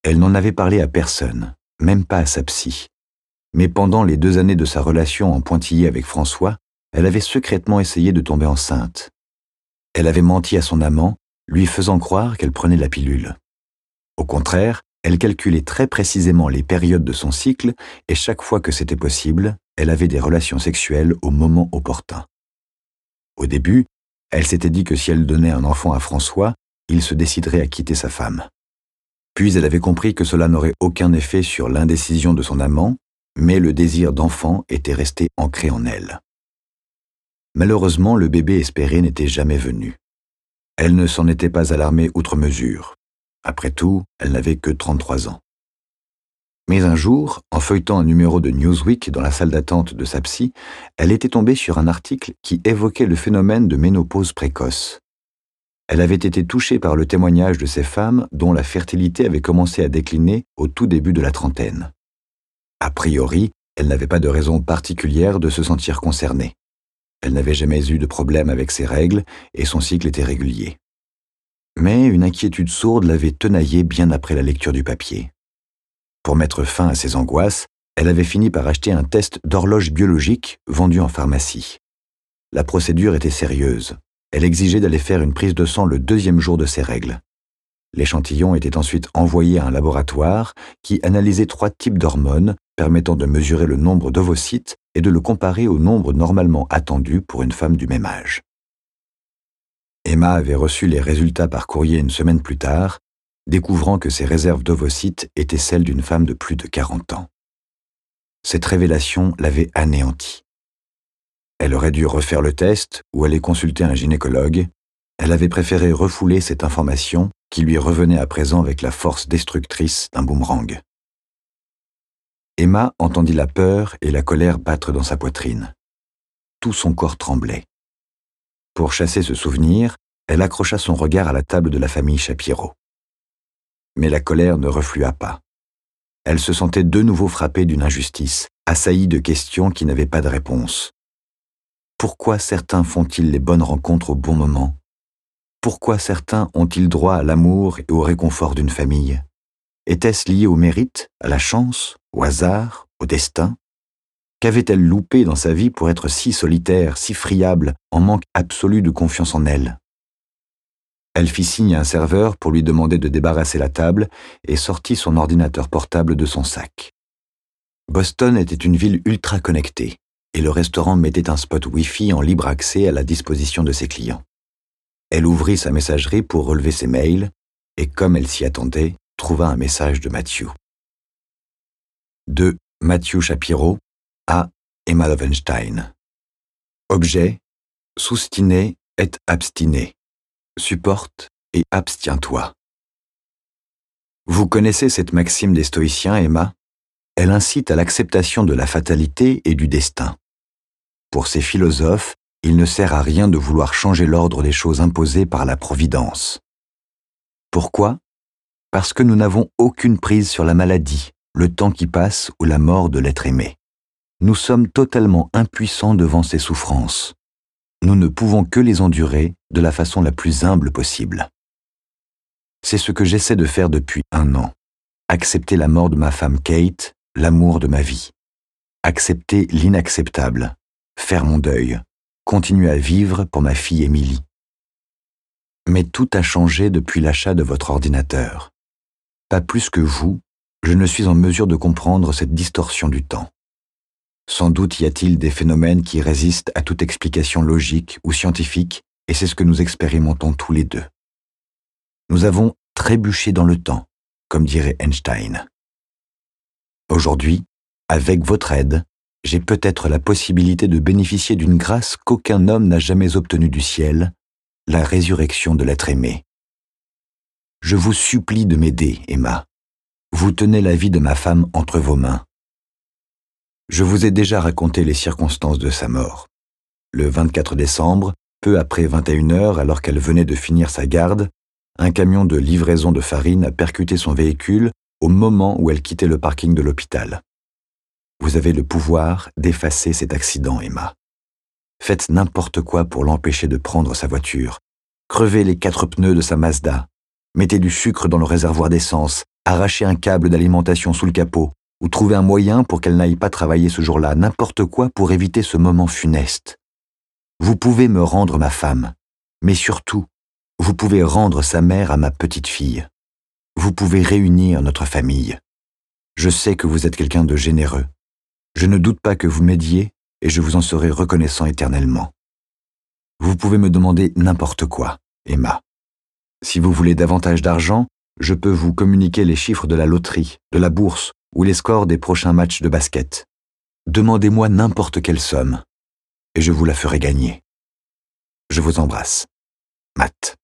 Elle n'en avait parlé à personne, même pas à sa psy. Mais pendant les 2 années de sa relation en pointillé avec François, elle avait secrètement essayé de tomber enceinte. Elle avait menti à son amant, lui faisant croire qu'elle prenait la pilule. Au contraire, elle calculait très précisément les périodes de son cycle et chaque fois que c'était possible, elle avait des relations sexuelles au moment opportun. Au début, elle s'était dit que si elle donnait un enfant à François, il se déciderait à quitter sa femme. Puis elle avait compris que cela n'aurait aucun effet sur l'indécision de son amant, mais le désir d'enfant était resté ancré en elle. Malheureusement, le bébé espéré n'était jamais venu. Elle ne s'en était pas alarmée outre mesure. Après tout, elle n'avait que 33 ans. Mais un jour, en feuilletant un numéro de Newsweek dans la salle d'attente de sa psy, elle était tombée sur un article qui évoquait le phénomène de ménopause précoce. Elle avait été touchée par le témoignage de ces femmes dont la fertilité avait commencé à décliner au tout début de la trentaine. A priori, elle n'avait pas de raison particulière de se sentir concernée. Elle n'avait jamais eu de problème avec ses règles et son cycle était régulier. Mais une inquiétude sourde l'avait tenaillée bien après la lecture du papier. Pour mettre fin à ses angoisses, elle avait fini par acheter un test d'horloge biologique vendu en pharmacie. La procédure était sérieuse. Elle exigeait d'aller faire une prise de sang le 2e jour de ses règles. L'échantillon était ensuite envoyé à un laboratoire qui analysait 3 types d'hormones permettant de mesurer le nombre d'ovocytes et de le comparer au nombre normalement attendu pour une femme du même âge. Emma avait reçu les résultats par courrier une semaine plus tard, découvrant que ses réserves d'ovocytes étaient celles d'une femme de plus de 40 ans. Cette révélation l'avait anéantie. Elle aurait dû refaire le test ou aller consulter un gynécologue. Elle avait préféré refouler cette information qui lui revenait à présent avec la force destructrice d'un boomerang. Emma entendit la peur et la colère battre dans sa poitrine. Tout son corps tremblait. Pour chasser ce souvenir, elle accrocha son regard à la table de la famille Shapiro. Mais la colère ne reflua pas. Elle se sentait de nouveau frappée d'une injustice, assaillie de questions qui n'avaient pas de réponse. Pourquoi certains font-ils les bonnes rencontres au bon moment ? Pourquoi certains ont-ils droit à l'amour et au réconfort d'une famille ? Était-ce lié au mérite, à la chance, au hasard, au destin ? Qu'avait-elle loupé dans sa vie pour être si solitaire, si friable, en manque absolu de confiance en elle ? Elle fit signe à un serveur pour lui demander de débarrasser la table et sortit son ordinateur portable de son sac. Boston était une ville ultra connectée et le restaurant mettait un spot Wi-Fi en libre accès à la disposition de ses clients. Elle ouvrit sa messagerie pour relever ses mails et, comme elle s'y attendait, trouva un message de Matthew. De Matthew Shapiro à Emma Lovenstein. Objet, soustiner et abstiner. Supporte et abstiens-toi. Vous connaissez cette maxime des stoïciens, Emma ? Elle incite à l'acceptation de la fatalité et du destin. Pour ces philosophes, il ne sert à rien de vouloir changer l'ordre des choses imposées par la Providence. Pourquoi ? Parce que nous n'avons aucune prise sur la maladie, le temps qui passe ou la mort de l'être aimé. Nous sommes totalement impuissants devant ces souffrances. Nous ne pouvons que les endurer de la façon la plus humble possible. C'est ce que j'essaie de faire depuis 1 an. Accepter la mort de ma femme Kate, l'amour de ma vie. Accepter l'inacceptable. Faire mon deuil. Continuer à vivre pour ma fille Émilie. Mais tout a changé depuis l'achat de votre ordinateur. Pas plus que vous, je ne suis en mesure de comprendre cette distorsion du temps. Sans doute y a-t-il des phénomènes qui résistent à toute explication logique ou scientifique, et c'est ce que nous expérimentons tous les deux. Nous avons trébuché dans le temps, comme dirait Einstein. Aujourd'hui, avec votre aide, j'ai peut-être la possibilité de bénéficier d'une grâce qu'aucun homme n'a jamais obtenue du ciel, la résurrection de l'être aimé. Je vous supplie de m'aider, Emma. Vous tenez la vie de ma femme entre vos mains. Je vous ai déjà raconté les circonstances de sa mort. Le 24 décembre, peu après 21h, alors qu'elle venait de finir sa garde, un camion de livraison de farine a percuté son véhicule au moment où elle quittait le parking de l'hôpital. Vous avez le pouvoir d'effacer cet accident, Emma. Faites n'importe quoi pour l'empêcher de prendre sa voiture. Crevez les 4 pneus de sa Mazda. Mettez du sucre dans le réservoir d'essence. arracher un câble d'alimentation sous le capot, ou trouver un moyen pour qu'elle n'aille pas travailler ce jour-là, n'importe quoi pour éviter ce moment funeste. Vous pouvez me rendre ma femme, mais surtout, vous pouvez rendre sa mère à ma petite fille. Vous pouvez réunir notre famille. Je sais que vous êtes quelqu'un de généreux. Je ne doute pas que vous m'aidiez et je vous en serai reconnaissant éternellement. Vous pouvez me demander n'importe quoi, Emma. Si vous voulez davantage d'argent, je peux vous communiquer les chiffres de la loterie, de la bourse ou les scores des prochains matchs de basket. Demandez-moi n'importe quelle somme et je vous la ferai gagner. Je vous embrasse. Matt.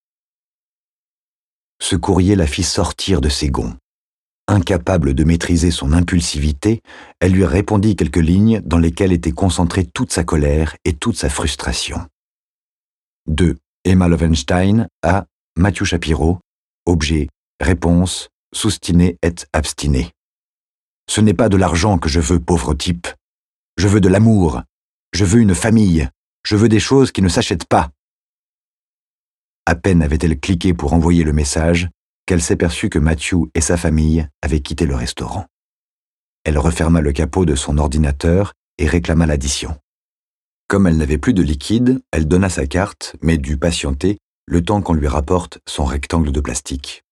Ce courrier la fit sortir de ses gonds. Incapable de maîtriser son impulsivité, elle lui répondit quelques lignes dans lesquelles était concentrée toute sa colère et toute sa frustration. De Emma Lovenstein à Matthew Shapiro, objet, réponse, soustiner et abstiner. Ce n'est pas de l'argent que je veux, pauvre type. Je veux de l'amour. Je veux une famille. Je veux des choses qui ne s'achètent pas. À peine avait-elle cliqué pour envoyer le message qu'elle s'aperçut que Matthew et sa famille avaient quitté le restaurant. Elle referma le capot de son ordinateur et réclama l'addition. Comme elle n'avait plus de liquide, elle donna sa carte, mais dut patienter le temps qu'on lui rapporte son rectangle de plastique.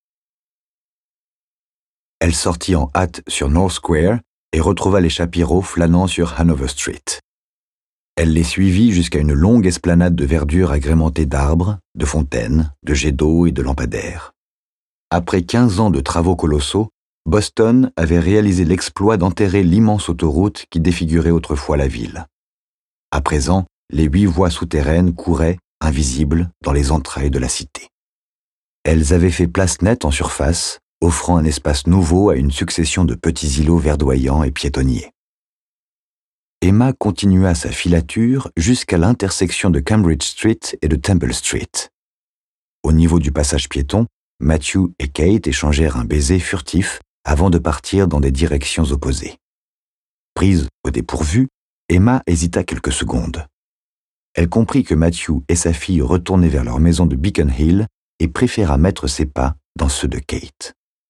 Elle sortit en hâte sur North Square et retrouva les Shapiro flânant sur Hanover Street. Elle les suivit jusqu'à une longue esplanade de verdure agrémentée d'arbres, de fontaines, de jets d'eau et de lampadaires. Après 15 ans de travaux colossaux, Boston avait réalisé l'exploit d'enterrer l'immense autoroute qui défigurait autrefois la ville. À présent, les 8 voies souterraines couraient, invisibles, dans les entrailles de la cité. Elles avaient fait place nette en surface, offrant un espace nouveau à une succession de petits îlots verdoyants et piétonniers. Emma continua sa filature jusqu'à l'intersection de Cambridge Street et de Temple Street. Au niveau du passage piéton, Matthew et Kate échangèrent un baiser furtif avant de partir dans des directions opposées. Prise au dépourvu, Emma hésita quelques secondes. Elle comprit que Matthew et sa fille retournaient vers leur maison de Beacon Hill et préféra mettre ses pas dans ceux de Kate.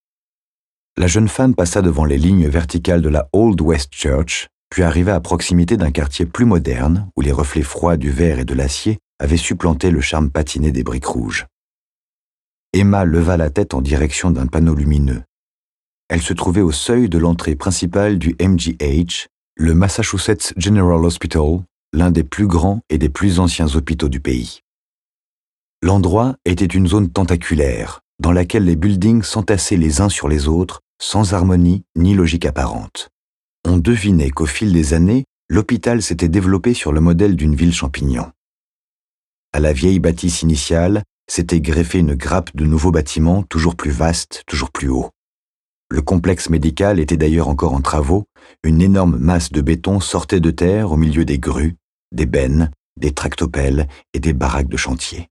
La jeune femme passa devant les lignes verticales de la Old West Church, puis arriva à proximité d'un quartier plus moderne où les reflets froids du verre et de l'acier avaient supplanté le charme patiné des briques rouges. Emma leva la tête en direction d'un panneau lumineux. Elle se trouvait au seuil de l'entrée principale du MGH, le Massachusetts General Hospital, l'un des plus grands et des plus anciens hôpitaux du pays. L'endroit était une zone tentaculaire, dans laquelle les buildings s'entassaient les uns sur les autres, sans harmonie ni logique apparente. On devinait qu'au fil des années, l'hôpital s'était développé sur le modèle d'une ville champignon. À la vieille bâtisse initiale s'était greffée une grappe de nouveaux bâtiments toujours plus vastes, toujours plus hauts. Le complexe médical était d'ailleurs encore en travaux, une énorme masse de béton sortait de terre au milieu des grues, des bennes, des tractopelles et des baraques de chantier.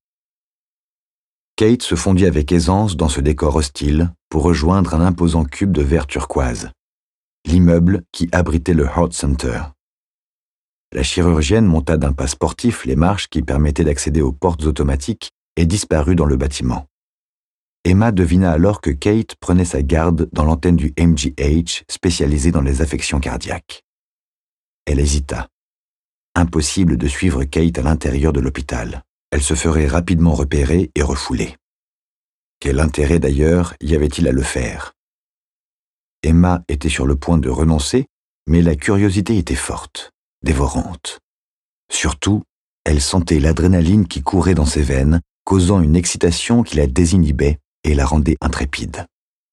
Kate se fondit avec aisance dans ce décor hostile pour rejoindre un imposant cube de verre turquoise, l'immeuble qui abritait le Heart Center. La chirurgienne monta d'un pas sportif les marches qui permettaient d'accéder aux portes automatiques et disparut dans le bâtiment. Emma devina alors que Kate prenait sa garde dans l'antenne du MGH spécialisée dans les affections cardiaques. Elle hésita. Impossible de suivre Kate à l'intérieur de l'hôpital. Elle se ferait rapidement repérer et refouler. Quel intérêt d'ailleurs y avait-il à le faire? Emma était sur le point de renoncer, mais la curiosité était forte, dévorante. Surtout, elle sentait l'adrénaline qui courait dans ses veines, causant une excitation qui la désinhibait et la rendait intrépide.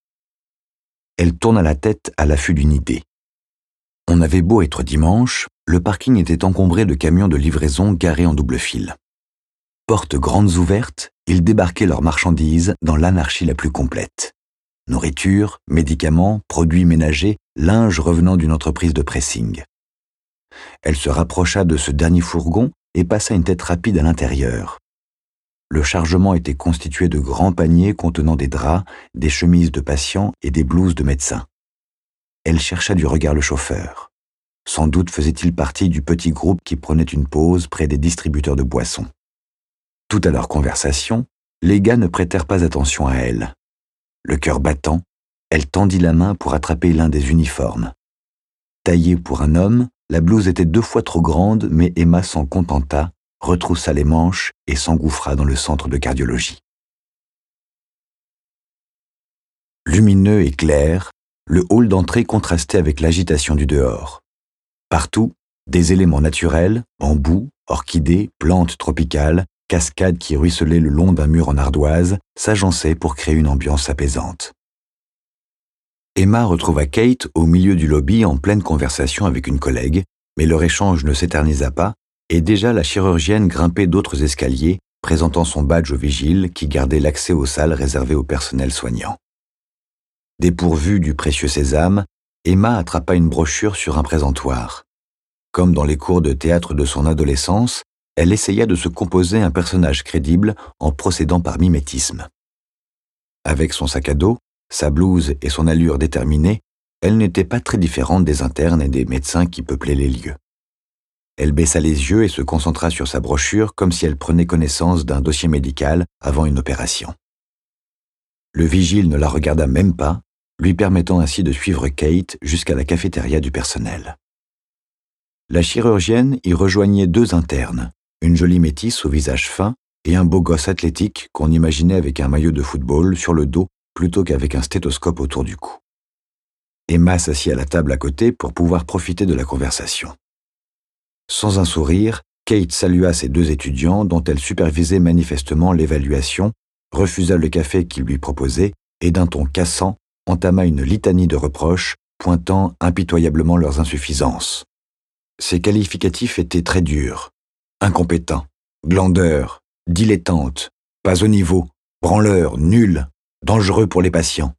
Elle tourna la tête à l'affût d'une idée. On avait beau être dimanche, le parking était encombré de camions de livraison garés en double file. Portes grandes ouvertes, ils débarquaient leurs marchandises dans l'anarchie la plus complète. Nourriture, médicaments, produits ménagers, linge revenant d'une entreprise de pressing. Elle se rapprocha de ce dernier fourgon et passa une tête rapide à l'intérieur. Le chargement était constitué de grands paniers contenant des draps, des chemises de patients et des blouses de médecins. Elle chercha du regard le chauffeur. Sans doute faisait-il partie du petit groupe qui prenait une pause près des distributeurs de boissons. Tout à leur conversation, les gars ne prêtèrent pas attention à elle. Le cœur battant, Elle tendit la main pour attraper l'un des uniformes. Taillée pour un homme, la blouse était 2 fois trop grande, mais Emma s'en contenta, retroussa les manches et s'engouffra dans le centre de cardiologie. Lumineux et clair, le hall d'entrée contrastait avec l'agitation du dehors. Partout, des éléments naturels, bambous, orchidées, plantes tropicales, cascades qui ruisselaient le long d'un mur en ardoise, s'agençaient pour créer une ambiance apaisante. Emma retrouva Kate au milieu du lobby en pleine conversation avec une collègue, mais leur échange ne s'éternisa pas, et déjà la chirurgienne grimpait d'autres escaliers, présentant son badge au vigile qui gardait l'accès aux salles réservées au personnel soignant. Dépourvue du précieux sésame, Emma attrapa une brochure sur un présentoir. Comme dans les cours de théâtre de son adolescence, elle essaya de se composer un personnage crédible en procédant par mimétisme. Avec son sac à dos, sa blouse et son allure déterminée, elle n'était pas très différente des internes et des médecins qui peuplaient les lieux. Elle baissa les yeux et se concentra sur sa brochure comme si elle prenait connaissance d'un dossier médical avant une opération. Le vigile ne la regarda même pas, lui permettant ainsi de suivre Kate jusqu'à la cafétéria du personnel. La chirurgienne y rejoignait 2 internes, une jolie métisse au visage fin et un beau gosse athlétique qu'on imaginait avec un maillot de football sur le dos plutôt qu'avec un stéthoscope autour du cou. Emma s'assit à la table à côté pour pouvoir profiter de la conversation. Sans un sourire, Kate salua ses 2 étudiants dont elle supervisait manifestement l'évaluation, refusa le café qu'ils lui proposaient et d'un ton cassant entama une litanie de reproches pointant impitoyablement leurs insuffisances. Ses qualificatifs étaient très durs. Incompétent, glandeur, dilettante, pas au niveau, branleur, nul, dangereux pour les patients.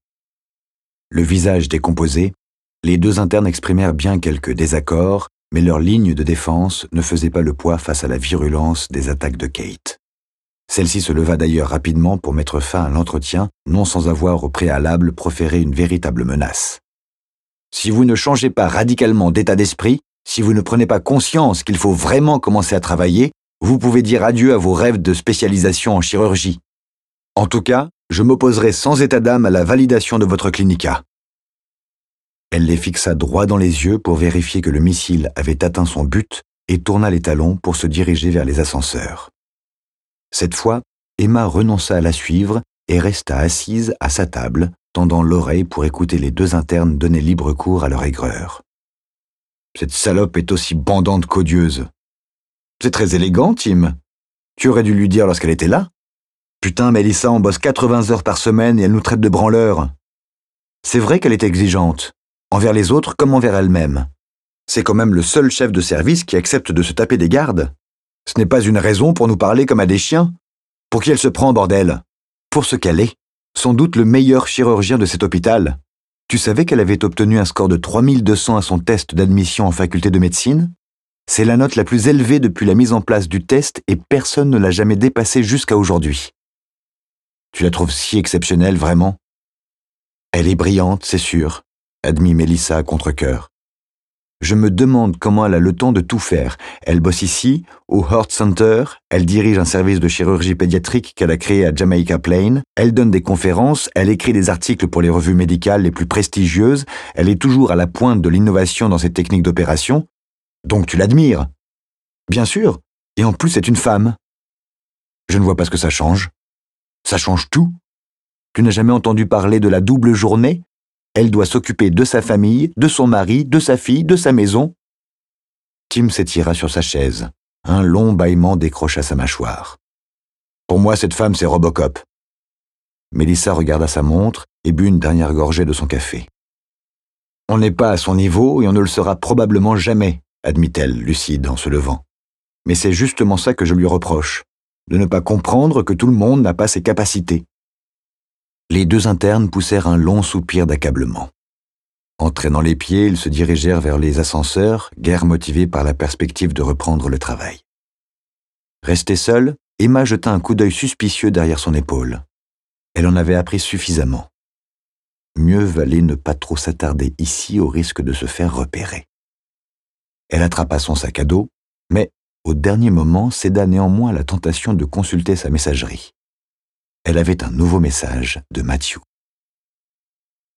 Le visage décomposé, les 2 internes exprimèrent bien quelques désaccords, mais leur ligne de défense ne faisait pas le poids face à la virulence des attaques de Kate. Celle-ci se leva d'ailleurs rapidement pour mettre fin à l'entretien, non sans avoir au préalable proféré une véritable menace. « Si vous ne changez pas radicalement d'état d'esprit, si vous ne prenez pas conscience qu'il faut vraiment commencer à travailler, vous pouvez dire adieu à vos rêves de spécialisation en chirurgie. En tout cas, je m'opposerai sans état d'âme à la validation de votre clinica. » Elle les fixa droit dans les yeux pour vérifier que le missile avait atteint son but et tourna les talons pour se diriger vers les ascenseurs. Cette fois, Emma renonça à la suivre et resta assise à sa table, tendant l'oreille pour écouter les 2 internes donner libre cours à leur aigreur. « Cette salope est aussi bandante qu'odieuse. »« C'est très élégant, Tim. Tu aurais dû lui dire lorsqu'elle était là. Putain, Mélissa, on bosse 80 heures par semaine et elle nous traite de branleurs. C'est vrai qu'elle est exigeante, envers les autres comme envers elle-même. C'est quand même le seul chef de service qui accepte de se taper des gardes. Ce n'est pas une raison pour nous parler comme à des chiens. Pour qui elle se prend, bordel? Pour ce qu'elle est. Sans doute le meilleur chirurgien de cet hôpital. Tu savais qu'elle avait obtenu un score de 3200 à son test d'admission en faculté de médecine? C'est la note la plus élevée depuis la mise en place du test et personne ne l'a jamais dépassée jusqu'à aujourd'hui. Tu la trouves si exceptionnelle, vraiment? Elle est brillante, c'est sûr, admit Mélissa à contre-cœur. Je me demande comment elle a le temps de tout faire. Elle bosse ici, au Heart Center, elle dirige un service de chirurgie pédiatrique qu'elle a créé à Jamaica Plain, elle donne des conférences, elle écrit des articles pour les revues médicales les plus prestigieuses, elle est toujours à la pointe de l'innovation dans ses techniques d'opération. Donc tu l'admires? Bien sûr, et en plus c'est une femme. Je ne vois pas ce que ça change. Ça change tout. Tu n'as jamais entendu parler de la double journée? Elle doit s'occuper de sa famille, de son mari, de sa fille, de sa maison. Tim s'étira sur sa chaise. Un long bâillement décrocha sa mâchoire. Pour moi, cette femme, c'est Robocop. Mélissa regarda sa montre et but une dernière gorgée de son café. On n'est pas à son niveau et on ne le sera probablement jamais, admit-elle, lucide, en se levant. Mais c'est justement ça que je lui reproche, de ne pas comprendre que tout le monde n'a pas ses capacités. Les 2 internes poussèrent un long soupir d'accablement. Entraînant les pieds, ils se dirigèrent vers les ascenseurs, guère motivés par la perspective de reprendre le travail. Restée seule, Emma jeta un coup d'œil suspicieux derrière son épaule. Elle en avait appris suffisamment. Mieux valait ne pas trop s'attarder ici au risque de se faire repérer. Elle attrapa son sac à dos, mais, au dernier moment, céda néanmoins à la tentation de consulter sa messagerie. Elle avait un nouveau message de Matthew.